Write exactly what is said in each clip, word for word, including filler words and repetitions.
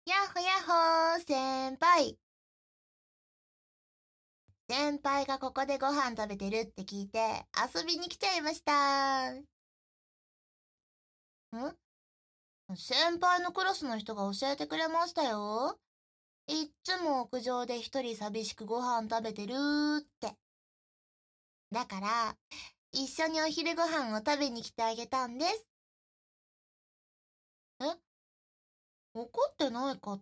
やっほやっほー、先輩。先輩がここでご飯食べてるって聞いて遊びに来ちゃいました。ん先輩のクラスの人が教えてくれましたよ。いっつも屋上で一人寂しくご飯食べてるーって。だから、一緒にお昼ご飯を食べに来てあげたんです。え、怒ってないかって？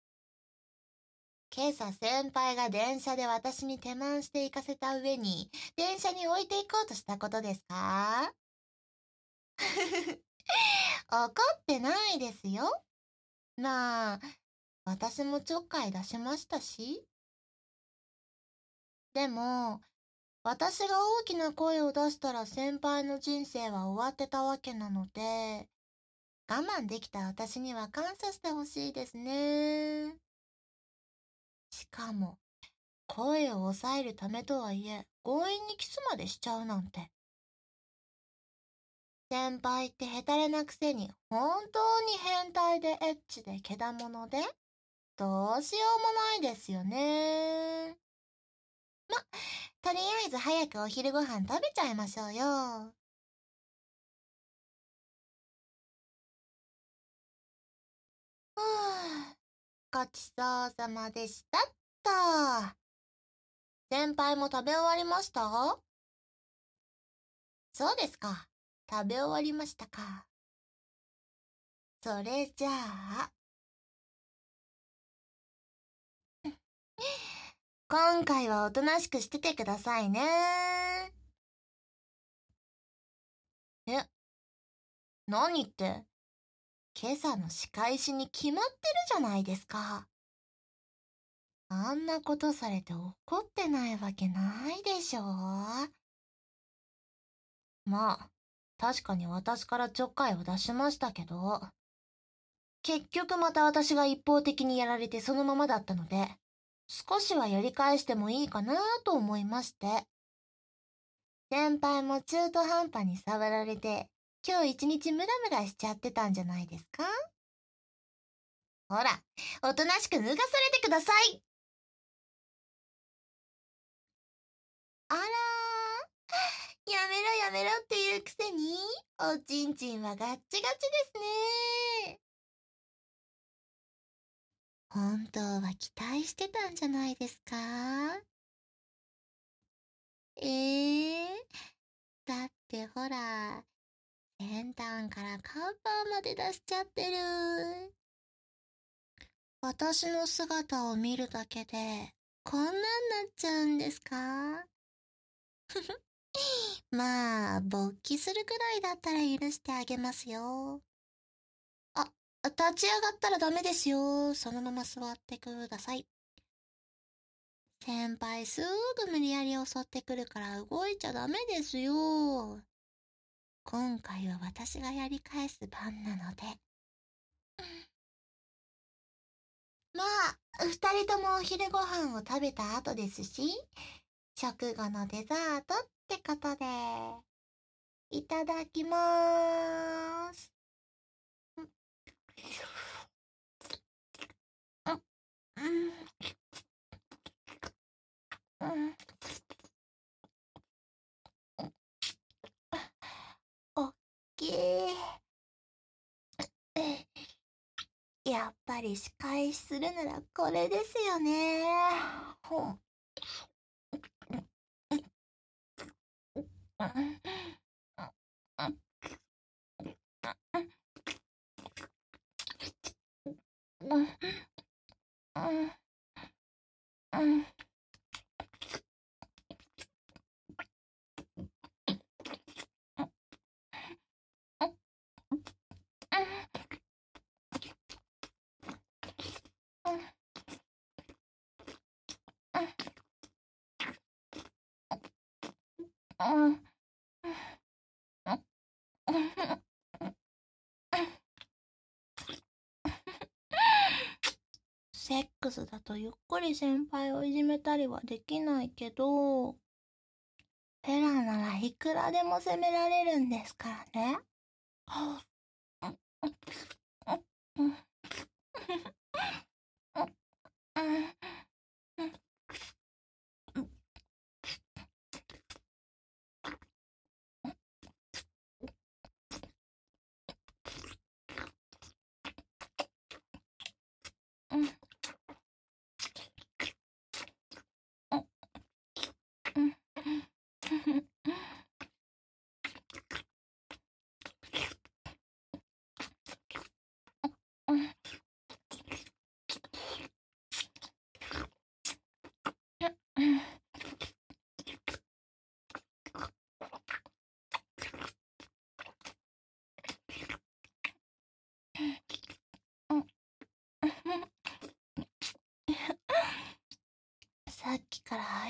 今朝先輩が電車で私に手満して行かせた上に、電車に置いていこうとしたことですか？怒ってないですよ。まあ、私もちょっかい出しましたし。でも、私が大きな声を出したら先輩の人生は終わってたわけなので、我慢できた私には感謝してほしいですね。しかも、声を抑えるためとはいえ、強引にキスまでしちゃうなんて。先輩ってヘタレなくせに本当に変態でエッチでけだもので、どうしようもないですよね。ま、とりあえず早くお昼ご飯食べちゃいましょうよ。はあ、ごちそうさまでしたっと。先輩も食べ終わりました？そうですか。食べ終わりましたか。それじゃあ、今回はおとなしくしててくださいね。え、何って、今朝の仕返しに決まってるじゃないですか。あんなことされて怒ってないわけないでしょ。まあ、確かに私からちょっかいを出しましたけど、結局また私が一方的にやられてそのままだったので、少しはやり返してもいいかなと思いまして。先輩も中途半端に触られて、今日一日ムラムラしちゃってたんじゃないですか？ほら、おとなしく脱がされてください。あらー、やめろやめろっていうくせに、おちんちんはガッチガチですね。本当は期待してたんじゃないですか？えー、だってほら、先端から看板まで出しちゃってる。私の姿を見るだけで、こんなんなっちゃうんですか？まあ、勃起するくらいだったら許してあげますよ。あ、立ち上がったらダメですよ。そのまま座ってください。先輩すぐ無理やり襲ってくるから動いちゃダメですよ。今回は私がやり返す番なので。まあ、二人ともお昼ご飯を食べた後ですし、食後のデザートってことで、いただきまーす。うん、うん、おっきい。やっぱり仕返しするならこれですよね。ほん。セックスだとゆっくり先輩をいじめたりはできないけど、フェラならいくらでも責められるんですからね。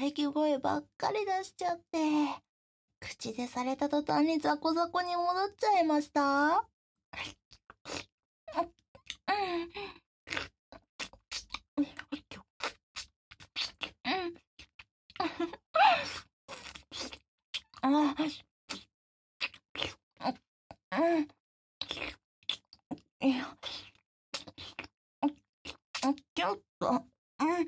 き声ばっかり出しちゃって、口でされた途端にザコザコに戻っちゃいました。あ、うん、いや、ちょっと、うん、うん、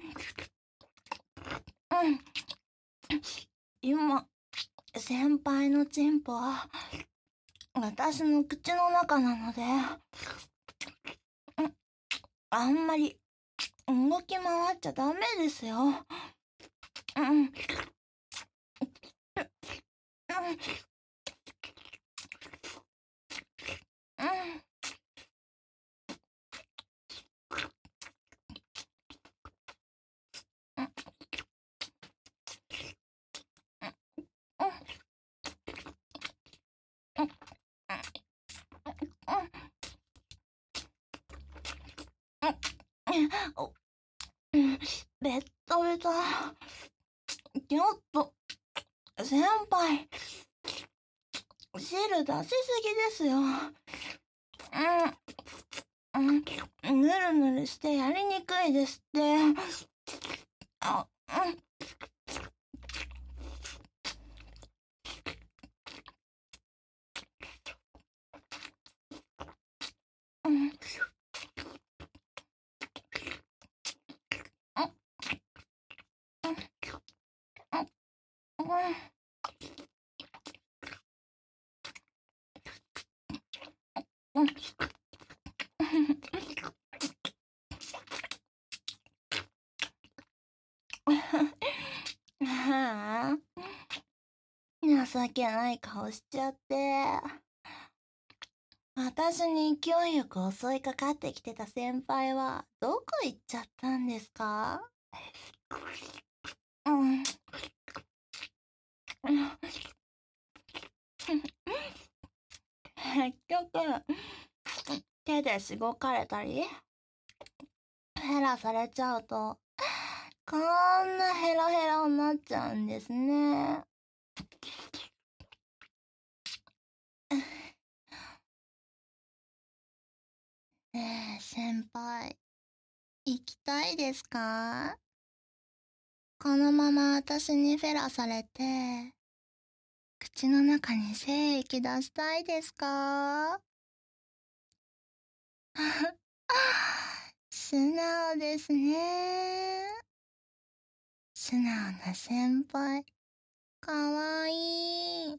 今、先輩のチンポは、私の口の中なので、あんまり動き回っちゃダメですよ。うん、うん、うん。ベッタベタ。ちょっと、先輩、汁出しすぎですよ。うん、うん、ぬるぬるしてやりにくいですって。あ、うん、うん、うん、うん。うん。はあ、情けない顔しちゃって。私に勢いよく襲いかかってきてた先輩はどこ行っちゃったんですか？うん。結局、手でしごかれたり、ヘラされちゃうと、こんなヘロヘロになっちゃうんですね。ねえ、先輩、行きたいですか？このまま私にフェラされて、口の中に精液出したいですか？素直ですね。素直な先輩、かわいい。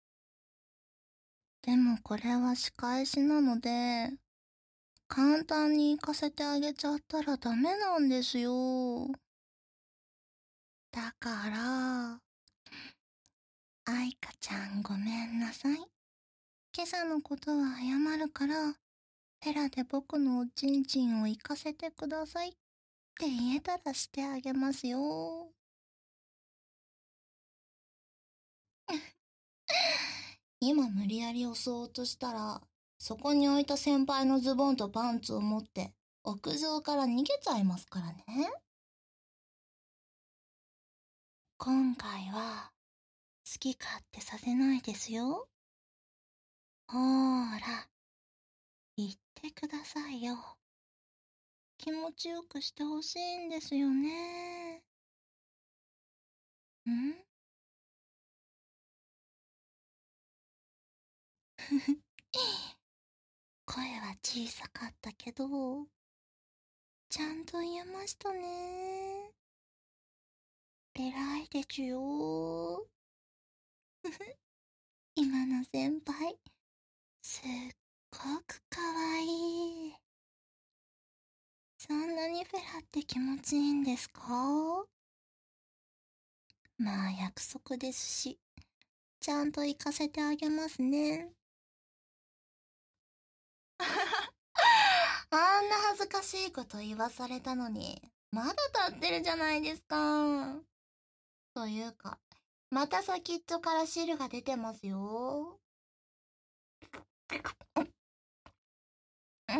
でもこれは仕返しなので、簡単に行かせてあげちゃったらダメなんですよ。だから、愛花ちゃんごめんなさい。今朝のことは謝るから、フェラで僕のおちんちんを行かせてくださいって言えたらしてあげますよ。今無理やり襲おうとしたら、そこに置いた先輩のズボンとパンツを持って、屋上から逃げちゃいますからね。今回は、好き勝手させないですよ。ほーら、言ってくださいよ。気持ちよくしてほしいんですよね。ん声は小さかったけど、ちゃんと言えましたね。偉いでちゅよ。今の先輩、すっごくかわいい。そんなにフェラって気持ちいいんですか？まあ約束ですし、ちゃんと行かせてあげますね。あんな恥ずかしいこと言わされたのに、まだ立ってるじゃないですか。というか、また先っちょから汁が出てますよ。うん、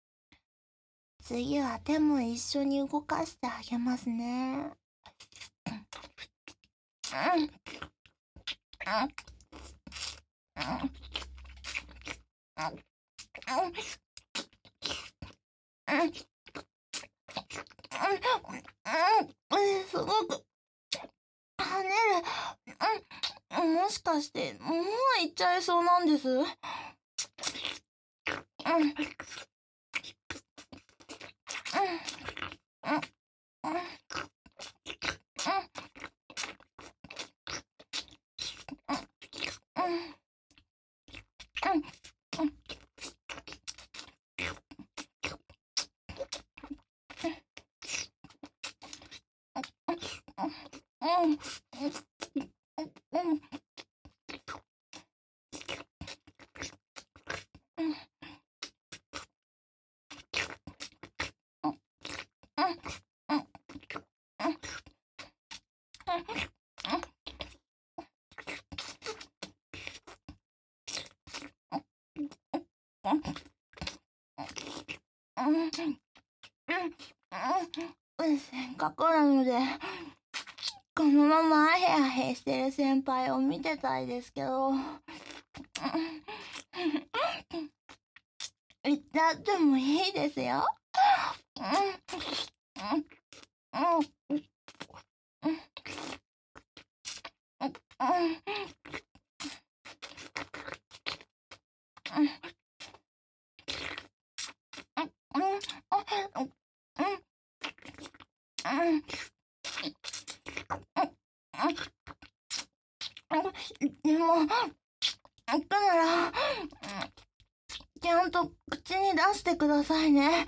次は手も一緒に動かしてあげますね。 すごく跳ねる。もしかしてもう行っちゃいそうなんです。うんせっかくなのでこのままアヘアヘしてる先輩を見てたいですけど、行っちゃってもいいですよ。でも行くならちゃんと口に出してくださいね。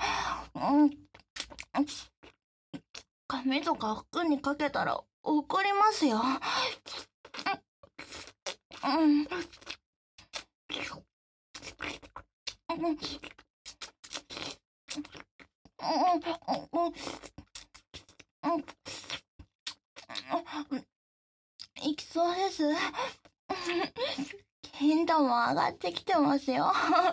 髪とか服にかけたら怒りますよ。うんいきそうです。頻度も上がってきてますよ。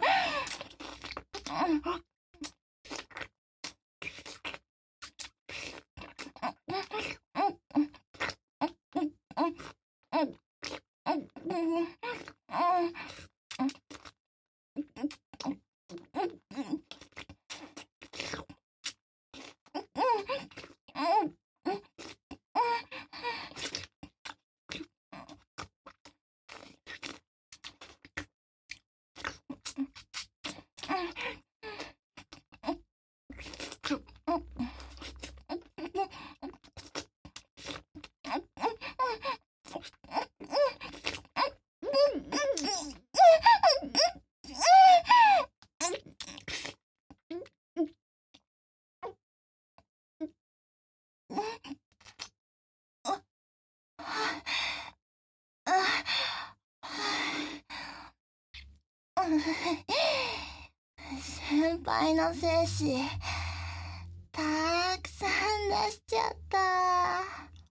先輩の精子たくさん出しちゃった。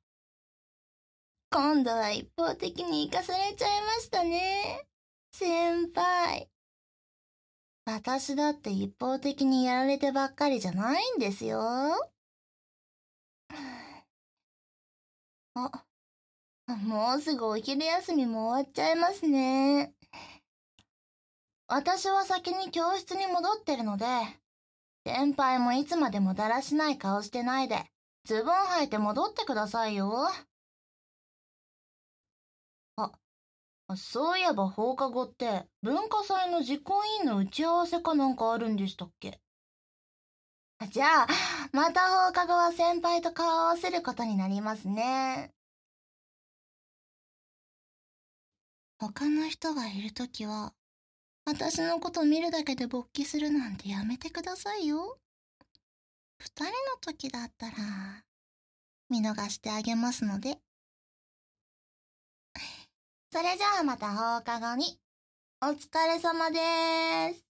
今度は一方的に生かされちゃいましたね、先輩。私だって一方的にやられてばっかりじゃないんですよ。あ、もうすぐお昼休みも終わっちゃいますね。私は先に教室に戻ってるので、先輩もいつまでもだらしない顔してないで、ズボン履いて戻ってくださいよ。あ、そういえば放課後って文化祭の実行委員の打ち合わせかなんかあるんでしたっけ？じゃあ、また放課後は先輩と顔を合わせることになりますね。他の人がいるときは、私のこと見るだけで勃起するなんてやめてくださいよ。二人の時だったら、見逃してあげますので。それじゃあまた放課後に。お疲れ様でーす。